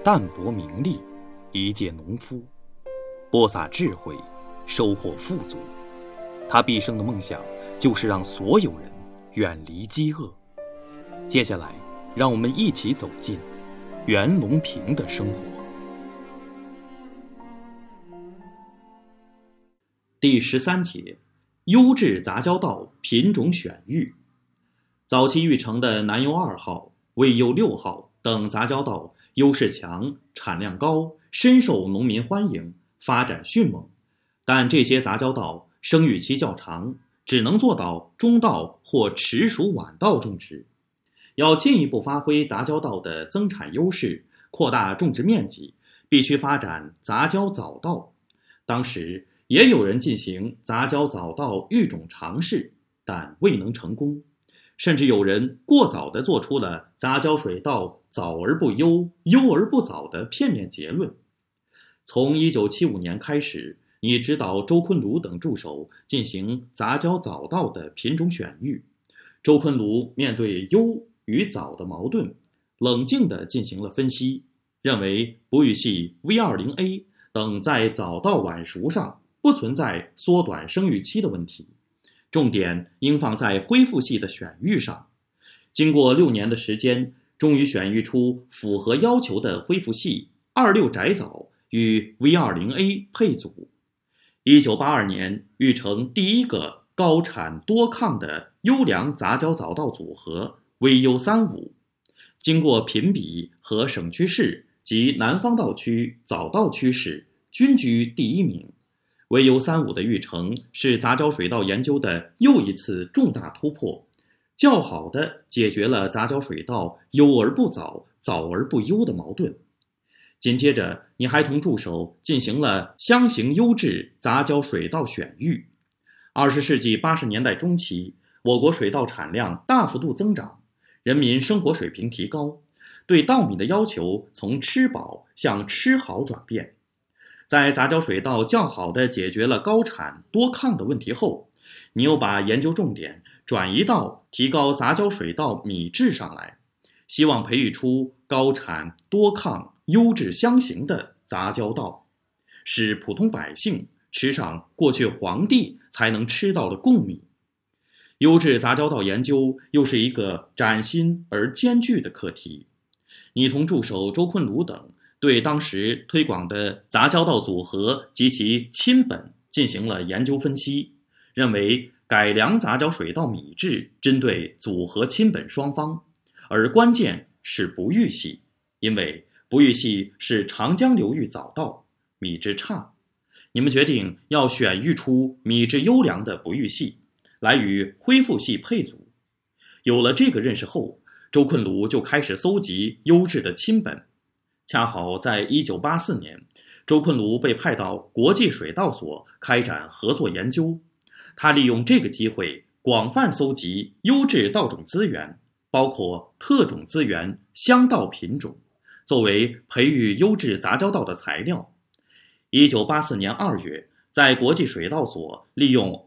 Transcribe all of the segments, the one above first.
淡泊名利，一介农夫，播撒智慧，收获富足。他毕生的梦想就是让所有人远离饥饿。接下来，让我们一起走进袁隆平的生活。第13节，优质杂交稻品种选育。早期育成的南优2号、卫优6号等杂交稻优势强，产量高，深受农民欢迎，发展迅猛。但这些杂交稻生育期较长，只能做到中稻或迟熟晚稻种植。要进一步发挥杂交稻的增产优势，扩大种植面积，必须发展杂交早稻。当时也有人进行杂交早稻育种尝试，但未能成功。甚至有人过早地做出了杂交水稻早而不优，优而不早的片面结论。从1975年开始，你指导周昆庐等助手进行杂交早稻的品种选育。周昆庐面对优与早的矛盾，冷静地进行了分析，认为不育系 V20A 等在早稻晚熟上不存在缩短生育期的问题，重点应放在恢复系的选育上。经过6年的时间，终于选育出符合要求的恢复系26窄早与 V20A 配组。1982年育成第一个高产多抗的优良杂交早稻组合 VU35， 经过评比和省区市及南方稻区早稻趋势均居第1名。VU35 的育成是杂交水稻研究的又一次重大突破，较好地解决了杂交水稻优而不早，早而不优的矛盾。紧接着，你还同助手进行了箱型优质杂交水稻选育。20世纪80年代中期，我国水稻产量大幅度增长，人民生活水平提高，对稻米的要求从吃饱向吃好转变。在杂交水稻较好地解决了高产多抗的问题后，你又把研究重点转移到提高杂交水稻米质上来，希望培育出高产多抗优质相型的杂交稻，使普通百姓吃上过去皇帝才能吃到的贡米。优质杂交稻研究又是一个崭新而艰巨的课题。你同助手周昆庐等对当时推广的杂交稻组合及其亲本进行了研究分析，认为改良杂交水稻米质针对组合亲本双方，而关键是不育系，因为不育系是长江流域早稻，米质差。你们决定要选育出米质优良的不育系，来与恢复系配组。有了这个认识后，周昆庐就开始搜集优质的亲本。恰好在1984年，周昆庐被派到国际水稻所开展合作研究。他利用这个机会广泛搜集优质稻种资源，包括特种资源、乡稻品种，作为培育优质杂交稻的材料。1984年2月，在国际水稻所利用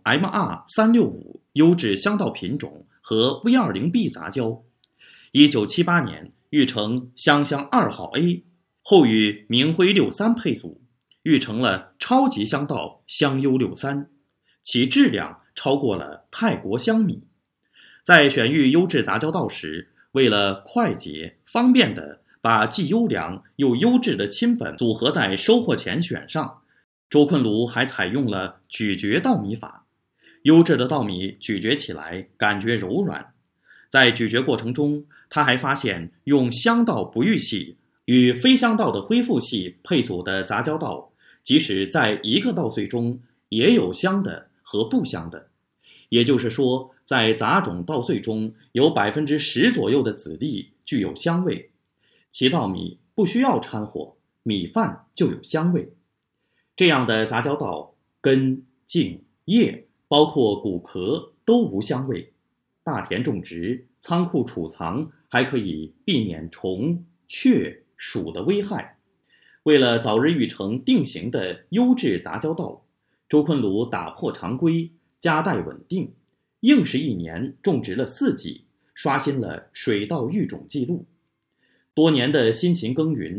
MR365 优质乡稻品种和 V20B 杂交。1978年育成湘2号 A， 后与明辉63配组，育成了超级乡稻湘优63，其质量超过了泰国香米。在选育优质杂交稻时，为了快捷方便地把既优良又优质的亲本组合在收获前选上，周昆庐还采用了咀嚼稻米法。优质的稻米咀嚼起来感觉柔软。在咀嚼过程中，他还发现用乡稻不育系与非乡稻的恢复系配组的杂交稻，即使在一个稻穗中也有香的和不香的。也就是说，在杂种稻穗中有10%左右的子粒具有香味，其稻米不需要掺和，米饭就有香味。这样的杂交稻根、茎、叶，包括谷壳都无香味。大田种植、仓库储藏还可以避免虫、雀、鼠的危害。为了早日育成定型的优质杂交稻，周昆庐打破常规，加代稳定，硬是1年种植了4季，刷新了水稻育种记录。多年的辛勤耕耘，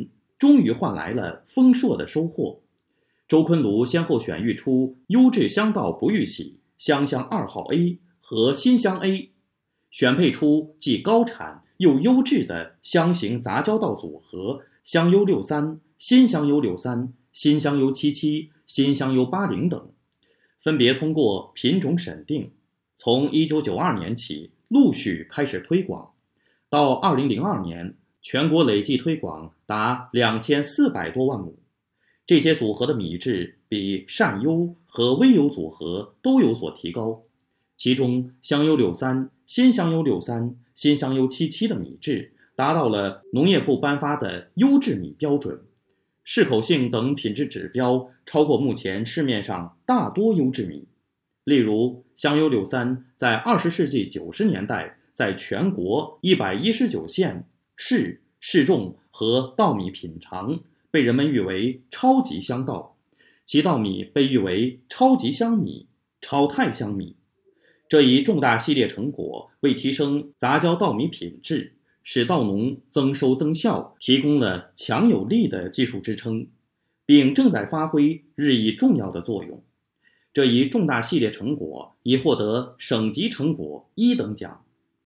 终于换来了丰硕的收获。周昆庐先后选育出优质香稻不玉喜、香香2号 A 和新香 A， 选配出既高产又优质的香型杂交稻组合香优63、新香优63、新香优77、新香优80等，分别通过品种审定，从1992年起陆续开始推广，到2002年全国累计推广达2400多万亩。这些组合的米质比善优和微优组合都有所提高，其中香优63、新香优63、新香优77的米质达到了农业部颁发的优质米标准，适口性等品质指标超过目前市面上大多优质米。例如，香优63在20世纪90年代在全国119县市、市重和稻米品尝被人们誉为超级香稻，其稻米被誉为超级香米、超太香米。这一重大系列成果为提升杂交稻米品质，使稻农增收增效提供了强有力的技术支撑，并正在发挥日益重要的作用。这一重大系列成果已获得省级成果1等奖。